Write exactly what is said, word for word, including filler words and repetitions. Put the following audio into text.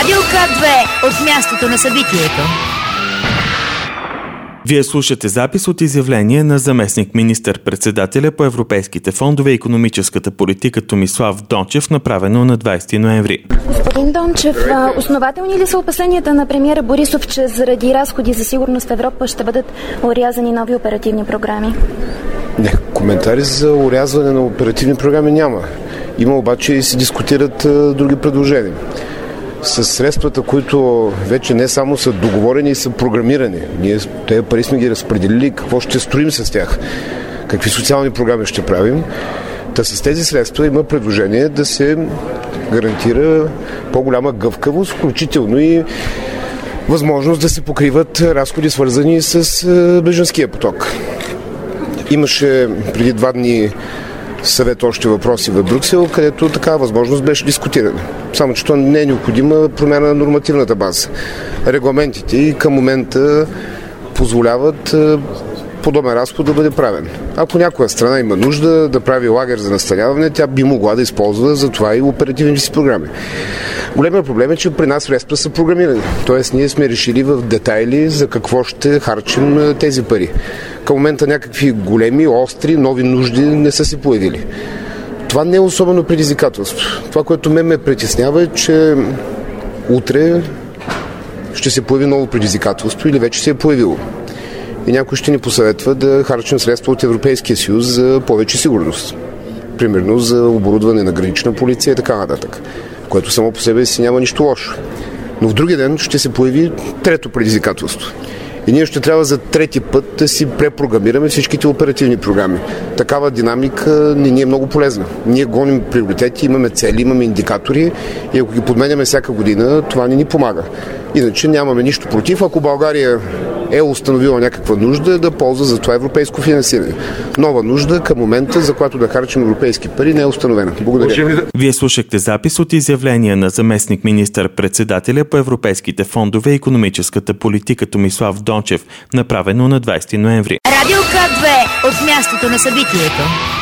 Радио К две от мястото на събитието. Вие слушате запис от изявление на заместник министър-председателя по европейските фондове и икономическата политика Томислав Дончев, направено на двайсети ноември. Господин Дончев, основателни ли са опасенията на премиера Борисов, че заради разходи за сигурност в Европа ще бъдат орязани нови оперативни програми? Не, коментари за орязване на оперативни програми няма. Има обаче и се дискутират а, други предложения. С средствата, които вече не само са договорени и са програмирани. Ние тези пари сме ги разпределили, какво ще строим с тях, какви социални програми ще правим. Та с тези средства има предложение да се гарантира по-голяма гъвкавост, включително и възможност да се покриват разходи, свързани с бежанския поток. Имаше преди два дни съвет още въпроси в Брюксел, където такава възможност беше дискутирана. Само че то не е необходима промяна на нормативната база. Регламентите и към момента позволяват подобен разход да бъде правен. Ако някоя страна има нужда да прави лагер за настаняване, тя би могла да използва за това и оперативните си програми. Големият проблем е, че при нас средства са програмирани. Тоест ние сме решили в детайли за какво ще харчим тези пари. Към момента някакви големи, остри, нови нужди не са се появили. Това не е особено предизвикателство. Това, което ме ме притеснява, е, че утре ще се появи ново предизвикателство или вече се е появило. И някой ще ни посъветва да харчим средства от Европейския съюз за повече сигурност. Примерно за оборудване на гранична полиция и така нататък. Което само по себе си няма нищо лошо. Но в други ден ще се появи трето предизвикателство. И ние ще трябва за трети път да си препрограмираме всичките оперативни програми. Такава динамика не ни е много полезна. Ние гоним приоритети, имаме цели, имаме индикатори и ако ги подменяме всяка година, това не ни помага. Иначе нямаме нищо против, ако България е установила някаква нужда да ползва за това европейско финансиране. Нова нужда към момента, за която да харчим европейски пари, не е установена. Благодаря. Вие слушахте запис от изявление на заместник министър-председателя по европейските фондове и икономическата политика Томислав Дончев, направено на двайсети ноември. Радио К две от мястото на събитието.